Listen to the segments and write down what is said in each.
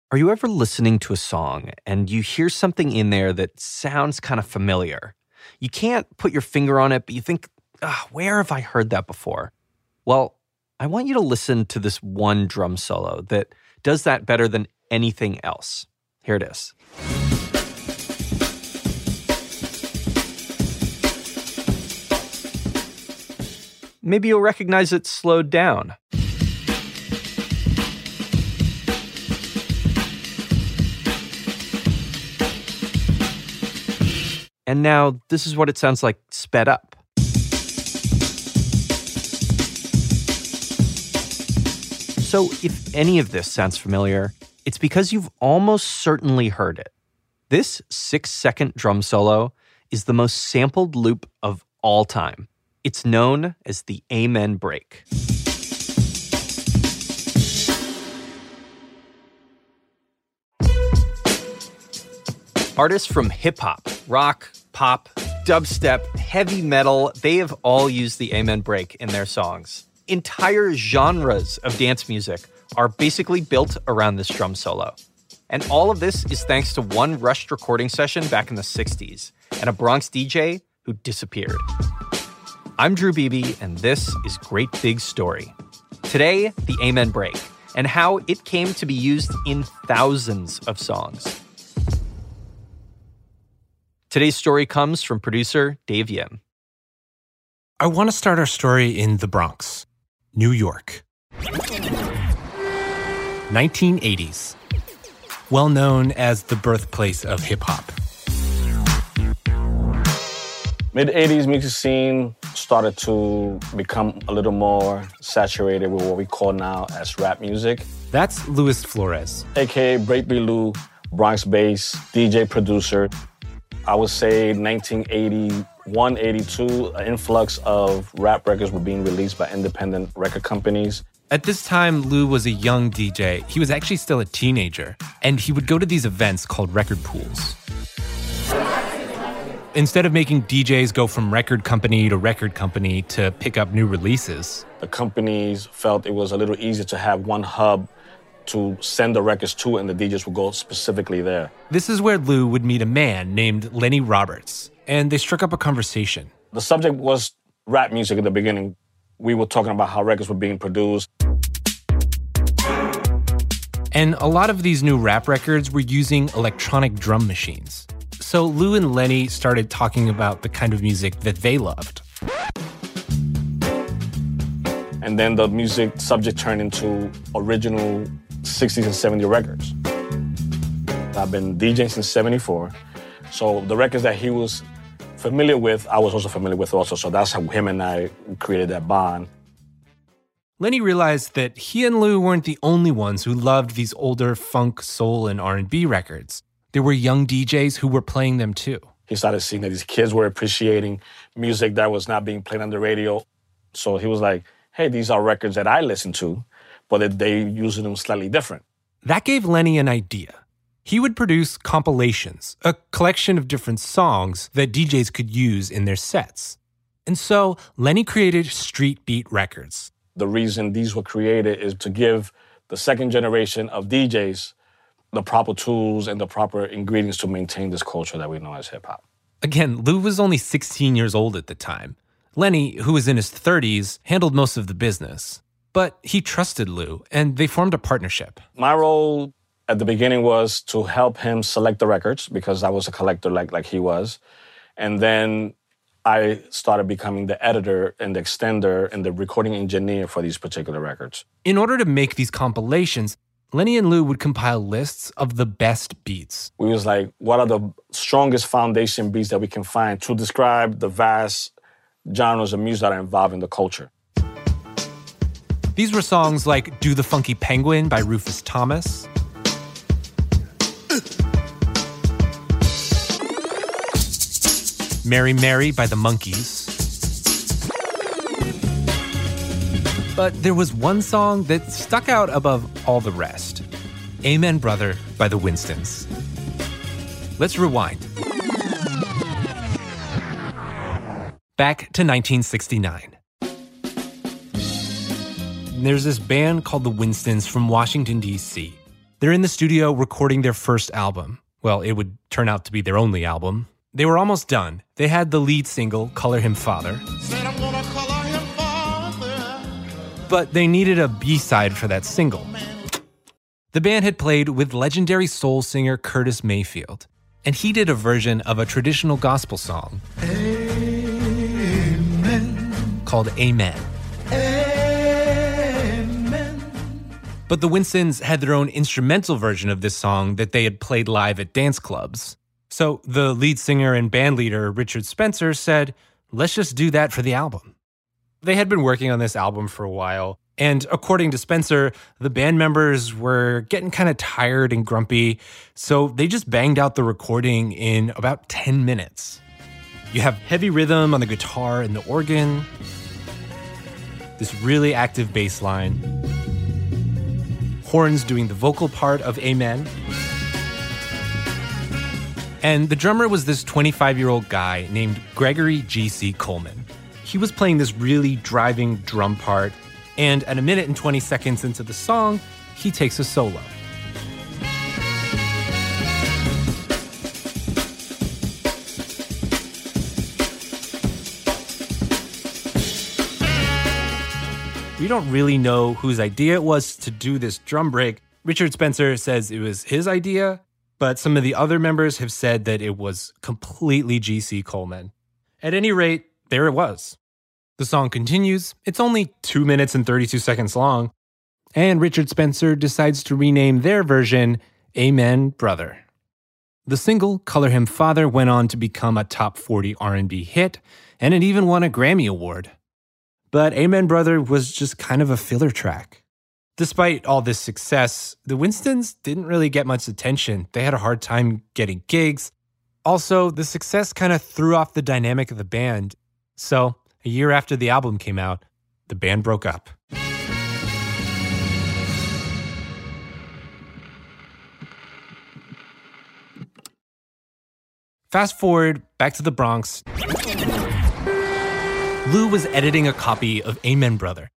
Are you ever listening to a song and you hear something in there that sounds kind of familiar? You can't put your finger on it, but you think, where have I heard that before? Well, I want you to listen to this one drum solo that does that better than anything else. Here it is. Maybe you'll recognize it slowed down. And now this is what it sounds like sped up. So if any of this sounds familiar, it's because you've almost certainly heard it. This 6-second drum solo is the most sampled loop of all time. It's known as the Amen break. Artists from hip-hop, rock, pop, dubstep, heavy metal, they have all used the Amen break in their songs. Entire genres of dance music are basically built around this drum solo. And all of this is thanks to one rushed recording session back in the 60s and a Bronx DJ who disappeared. I'm Drew Beebe, and this is Great Big Story. Today, the Amen break, and how it came to be used in thousands of songs. Today's story comes from producer Dave Yim. I want to start our story in the Bronx, New York. 1980s. Well known as the birthplace of hip-hop. Mid-80s music scene started to become a little more saturated with what we call now as rap music. That's Luis Flores, a.k.a. Breakbeat Lou, Bronx bass, DJ, producer. I would say 1981, 82, an influx of rap records were being released by independent record companies. At this time, Lou was a young DJ. He was actually still a teenager, and he would go to these events called record pools. Instead of making DJs go from record company to pick up new releases, the companies felt it was a little easier to have one hub to send the records to, and the DJs would go specifically there. This is where Lou would meet a man named Lenny Roberts, and they struck up a conversation. The subject was rap music in the beginning. We were talking about how records were being produced. And a lot of these new rap records were using electronic drum machines. So Lou and Lenny started talking about the kind of music that they loved. And then the music subject turned into original 60s and 70s records. I've been DJing since 74. So the records that he was familiar with, I was also familiar with also. So that's how him and I created that bond. Lenny realized that he and Lou weren't the only ones who loved these older funk, soul, and R&B records. There were young DJs who were playing them too. He started seeing that these kids were appreciating music that was not being played on the radio. So he was like, hey, these are records that I listen to, but they using them slightly different. That gave Lenny an idea. He would produce compilations, a collection of different songs that DJs could use in their sets. And so Lenny created Street Beat Records. The reason these were created is to give the second generation of DJs the proper tools and the proper ingredients to maintain this culture that we know as hip-hop. Again, Lou was only 16 years old at the time. Lenny, who was in his 30s, handled most of the business. But he trusted Lou, and they formed a partnership. My role at the beginning was to help him select the records, because I was a collector like he was. And then I started becoming the editor and the extender and the recording engineer for these particular records. In order to make these compilations, Lenny and Lou would compile lists of the best beats. We was like, what are the strongest foundation beats that we can find to describe the vast genres of music that are involved in the culture? These were songs like Do the Funky Penguin by Rufus Thomas, Mary Mary by the Monkees. But there was one song that stuck out above all the rest. Amen Brother by the Winstons. Let's rewind. Back to 1969. There's this band called the Winstons from Washington, D.C. They're in the studio recording their first album. Well, it would turn out to be their only album. They were almost done. They had the lead single, Color Him Father. Said I'm gonna color him father. But they needed a B-side for that single. The band had played with legendary soul singer Curtis Mayfield, and he did a version of a traditional gospel song called Amen. But the Winstons had their own instrumental version of this song that they had played live at dance clubs. So the lead singer and band leader, Richard Spencer, said, let's just do that for the album. They had been working on this album for a while, and according to Spencer, the band members were getting kind of tired and grumpy, so they just banged out the recording in about 10 minutes. You have heavy rhythm on the guitar and the organ, this really active bass line, horns doing the vocal part of Amen. And the drummer was this 25-year-old guy named Gregory G.C. Coleman. He was playing this really driving drum part, and at 1 minute and 20 seconds into the song, he takes a solo. We don't really know whose idea it was to do this drum break. Richard Spencer says it was his idea, but some of the other members have said that it was completely G.C. Coleman. At any rate, there it was. The song continues. It's only 2 minutes and 32 seconds long, and Richard Spencer decides to rename their version Amen, Brother. The single, Color Him Father, went on to become a top 40 R&B hit, and it even won a Grammy Award. But Amen, Brother was just kind of a filler track. Despite all this success, the Winstons didn't really get much attention. They had a hard time getting gigs. Also, the success kind of threw off the dynamic of the band. So, a year after the album came out, the band broke up. Fast forward back to the Bronx. Lou was editing a copy of Amen, Brother.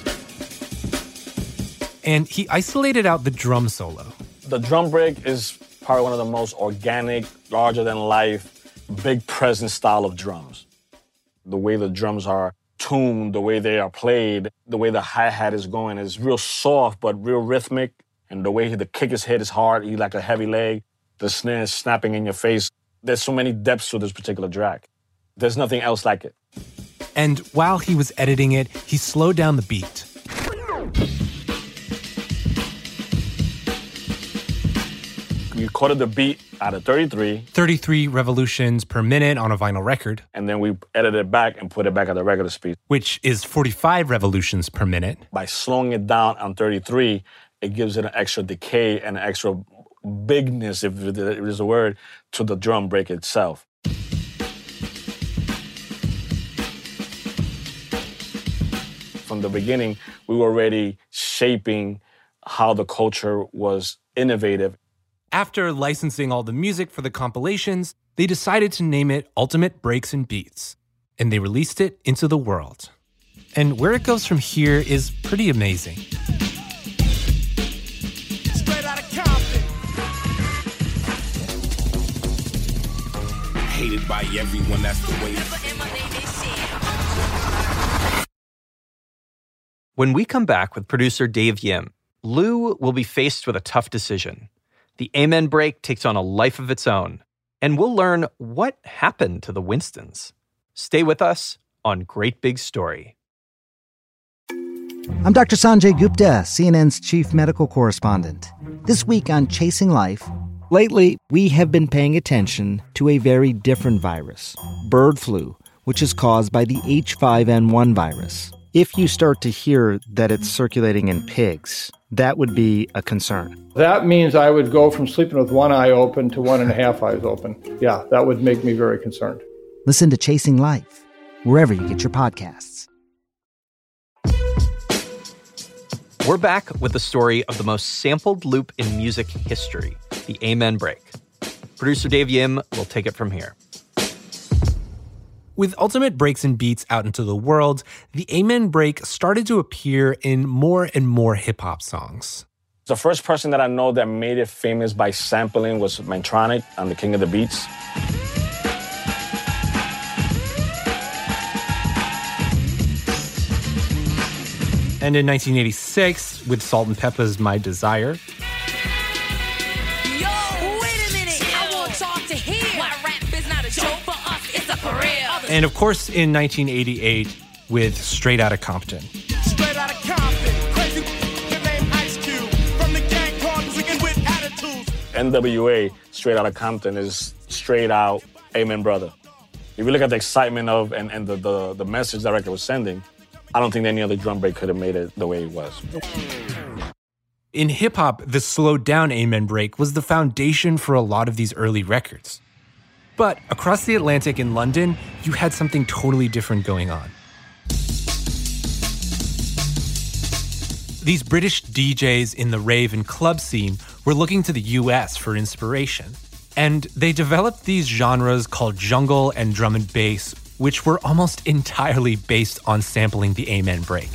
And he isolated out the drum solo. The drum break is probably one of the most organic, larger-than-life, big presence style of drums. The way the drums are tuned, the way they are played, the way the hi-hat is going is real soft but real rhythmic. And the way the kick is hit is hard, you like a heavy leg. The snare is snapping in your face. There's so many depths to this particular track. There's nothing else like it. And while he was editing it, he slowed down the beat. We recorded the beat out of 33. 33 revolutions per minute on a vinyl record. And then we edited it back and put it back at the regular speed. Which is 45 revolutions per minute. By slowing it down on 33, it gives it an extra decay and an extra bigness, if it is a word, to the drum break itself. From the beginning, we were already shaping how the culture was innovative. After licensing all the music for the compilations, they decided to name it Ultimate Breaks and Beats, and they released it into the world. And where it goes from here is pretty amazing. Straight out of Compton. Hated by everyone, that's the way. When we come back with producer Dave Yim, Lou will be faced with a tough decision. The Amen break takes on a life of its own, and we'll learn what happened to the Winstons. Stay with us on Great Big Story. I'm Dr. Sanjay Gupta, CNN's chief medical correspondent. This week on Chasing Life, lately we have been paying attention to a very different virus, bird flu, which is caused by the H5N1 virus. If you start to hear that it's circulating in pigs, that would be a concern. That means I would go from sleeping with one eye open to 1.5 eyes open. Yeah, that would make me very concerned. Listen to Chasing Life, wherever you get your podcasts. We're back with the story of the most sampled loop in music history, the Amen break. Producer Dave Yim will take it from here. With Ultimate Breaks and Beats out into the world, the Amen break started to appear in more and more hip-hop songs. The first person that I know that made it famous by sampling was Mantronic on The King of the Beats. And in 1986, with Salt and Peppa's My Desire. Yo, wait a minute. I want y'all to hear why rap is not a joke for us, it's a career. And of course, in 1988, with Straight Outta Compton. Straight out of Compton, crazy name Ice Cube. From the gang called Wicked with Attitudes. NWA, Straight Outta Compton, is straight out Amen Brother. If you look at the excitement of and the message that record was sending, I don't think any other drum break could have made it the way it was. In hip-hop, the slowed down Amen break was the foundation for a lot of these early records. But across the Atlantic in London, you had something totally different going on. These British DJs in the rave and club scene were looking to the US for inspiration. And they developed these genres called jungle and drum and bass, which were almost entirely based on sampling the Amen break.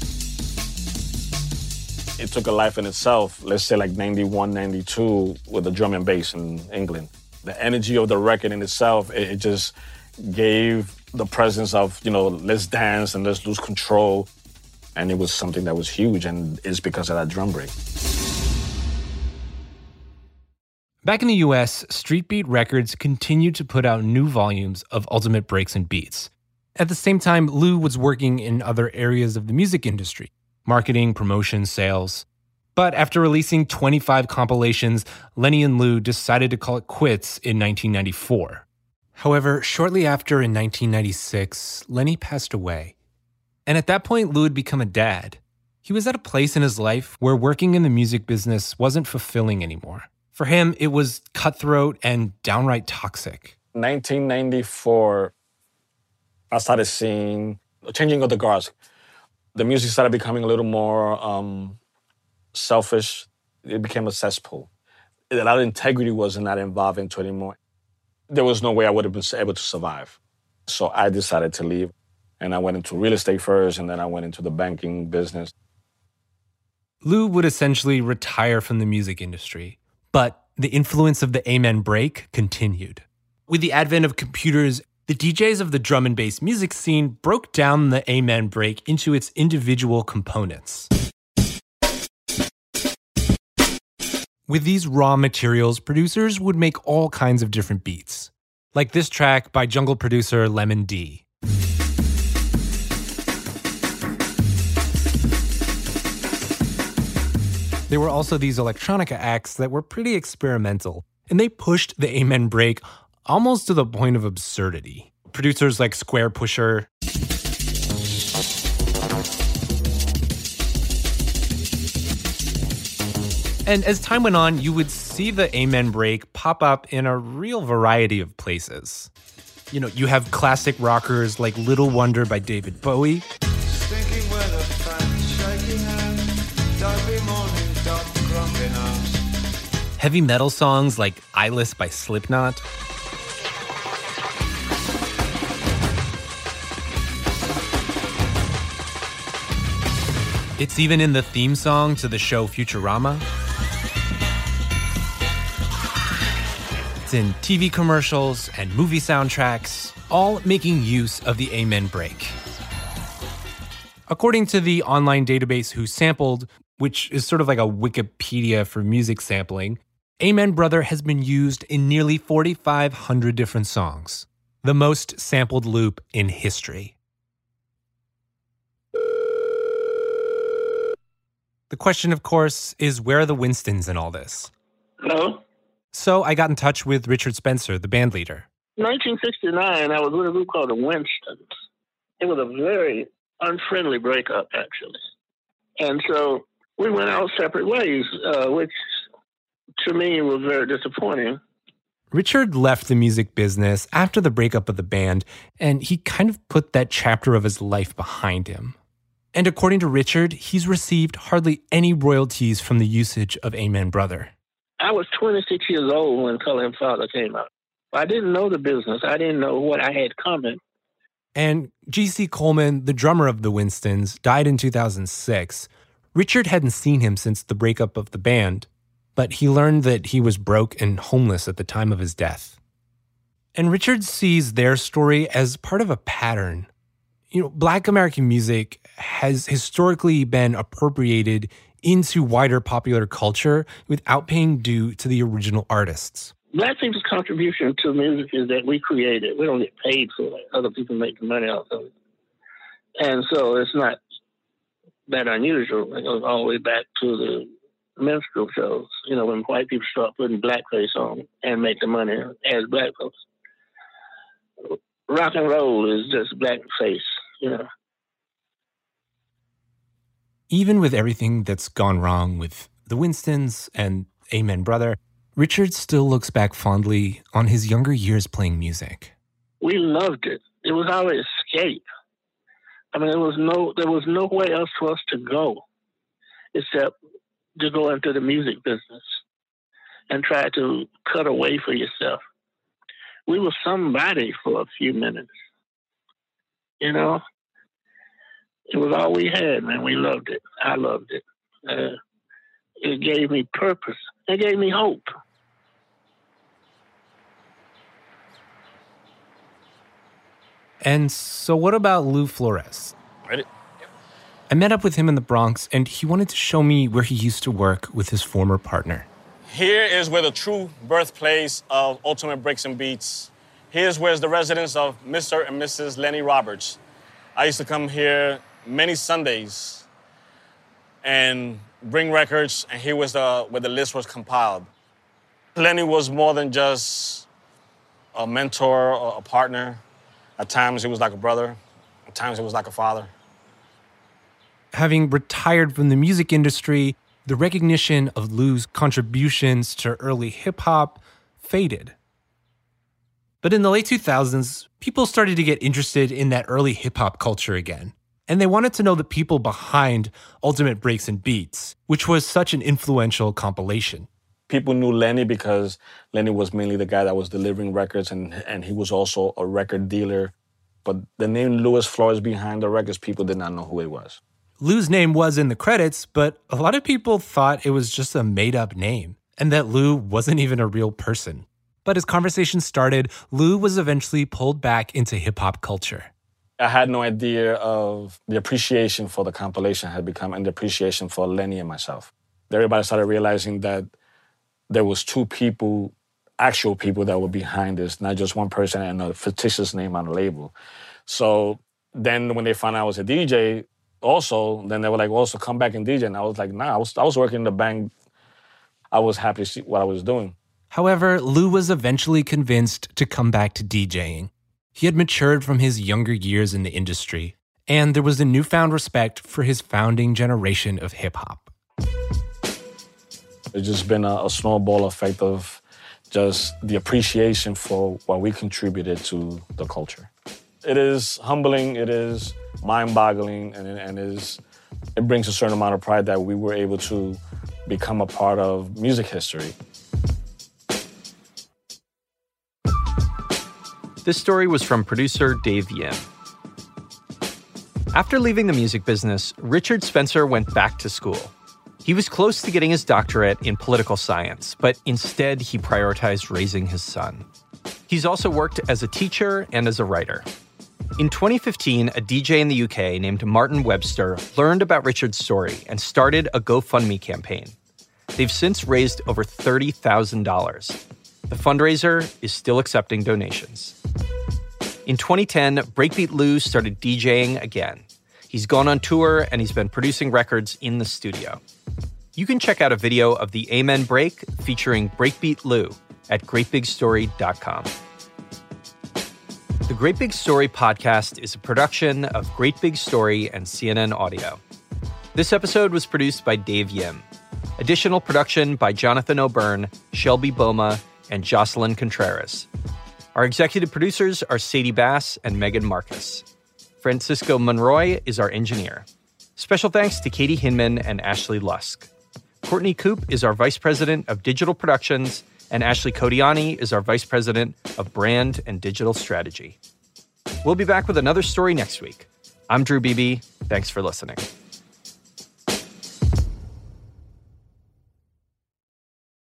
It took a life in itself, let's say like 91, 92, with the drum and bass in England. The energy of the record in itself, it just gave the presence of, let's dance and let's lose control. And it was something that was huge, and it's because of that drum break. Back in the US, Street Beat Records continued to put out new volumes of Ultimate Breaks and Beats. At the same time, Lou was working in other areas of the music industry, marketing, promotion, sales. But after releasing 25 compilations, Lenny and Lou decided to call it quits in 1994. However, shortly after in 1996, Lenny passed away. And at that point, Lou had become a dad. He was at a place in his life where working in the music business wasn't fulfilling anymore. For him, it was cutthroat and downright toxic. 1994, I started seeing the changing of the guards. The music started becoming a little more selfish. It became a cesspool. A lot of integrity was not involved into it anymore. There was no way I would have been able to survive. So I decided to leave. And I went into real estate first, and then I went into the banking business. Lou would essentially retire from the music industry, but the influence of the Amen break continued. With the advent of computers, the DJs of the drum and bass music scene broke down the Amen break into its individual components. With these raw materials, producers would make all kinds of different beats, like this track by jungle producer Lemon D. There were also these electronica acts that were pretty experimental, and they pushed the Amen break almost to the point of absurdity. Producers like Square Pusher, and as time went on, you would see the Amen break pop up in a real variety of places. You have classic rockers like Little Wonder by David Bowie, heavy metal songs like Eyeless by Slipknot, it's even in the theme song to the show Futurama. It's in TV commercials and movie soundtracks, all making use of the Amen break. According to the online database Who Sampled, which is sort of like a Wikipedia for music sampling, Amen Brother has been used in nearly 4,500 different songs, the most sampled loop in history. The question, of course, is where are the Winstons in all this? Hello? So I got in touch with Richard Spencer, the band leader. 1969, I was with a group called the Winstons. It was a very unfriendly breakup, actually. And so we went our separate ways, which to me was very disappointing. Richard left the music business after the breakup of the band, and he kind of put that chapter of his life behind him. And according to Richard, he's received hardly any royalties from the usage of Amen Brother. I was 26 years old when Color and Father came out. I didn't know the business. I didn't know what I had coming. And G.C. Coleman, the drummer of the Winstons, died in 2006. Richard hadn't seen him since the breakup of the band, but he learned that he was broke and homeless at the time of his death. And Richard sees their story as part of a pattern. Black American music has historically been appropriated into wider popular culture without paying due to the original artists. Black people's contribution to music is that we create it. We don't get paid for it. Other people make the money off of it. And so it's not that unusual. It goes all the way back to the minstrel shows, when white people start putting blackface on and make the money as black folks. Rock and roll is just blackface, Even with everything that's gone wrong with the Winstons and Amen Brother, Richard still looks back fondly on his younger years playing music. We loved it. It was our escape. I mean, there was nowhere else for us to go except to go into the music business and try to cut away for yourself. We were somebody for a few minutes. It was all we had, man. We loved it. I loved it. It gave me purpose. It gave me hope. And so what about Lou Flores? Ready? I met up with him in the Bronx, and he wanted to show me where he used to work with his former partner. Here is where the true birthplace of Ultimate Breaks and Beats. Here's where's the residence of Mr. and Mrs. Lenny Roberts. I used to come here many Sundays and bring records, and here was where the list was compiled. Lenny was more than just a mentor or a partner. At times, he was like a brother. At times, he was like a father. Having retired from the music industry, the recognition of Lou's contributions to early hip-hop faded. But in the late 2000s, people started to get interested in that early hip-hop culture again. And they wanted to know the people behind Ultimate Breaks and Beats, which was such an influential compilation. People knew Lenny because Lenny was mainly the guy that was delivering records, and he was also a record dealer. But the name Louis Flores behind the records, people did not know who it was. Lou's name was in the credits, but a lot of people thought it was just a made-up name, and that Lou wasn't even a real person. But as conversation started, Lou was eventually pulled back into hip-hop culture. I had no idea of the appreciation for the compilation had become and the appreciation for Lenny and myself. Everybody started realizing that there was two people, actual people that were behind this, not just one person and a fictitious name on the label. So then when they found out I was a DJ also, then they were like, also come back and DJ. And I was like, nah, I was working in the bank. I was happy to see what I was doing. However, Lou was eventually convinced to come back to DJing. He had matured from his younger years in the industry, and there was a newfound respect for his founding generation of hip-hop. It's just been a snowball effect of just the appreciation for what we contributed to the culture. It is humbling, it is mind-boggling, and it brings a certain amount of pride that we were able to become a part of music history. This story was from producer Dave Yim. After leaving the music business, Richard Spencer went back to school. He was close to getting his doctorate in political science, but instead he prioritized raising his son. He's also worked as a teacher and as a writer. In 2015, a DJ in the UK named Martin Webster learned about Richard's story and started a GoFundMe campaign. They've since raised over $30,000. The fundraiser is still accepting donations. In 2010, Breakbeat Lou started DJing again. He's gone on tour and he's been producing records in the studio. You can check out a video of the Amen Break featuring Breakbeat Lou at greatbigstory.com. The Great Big Story podcast is a production of Great Big Story and CNN Audio. This episode was produced by Dave Yim. Additional production by Jonathan O'Byrne, Shelby Boma, and Jocelyn Contreras. Our executive producers are Sadie Bass and Megan Marcus. Francisco Monroy is our engineer. Special thanks to Katie Hinman and Ashley Lusk. Courtney Coop is our vice president of digital productions, and Ashley Codiani is our vice president of brand and digital strategy. We'll be back with another story next week. I'm Drew Beebe. Thanks for listening.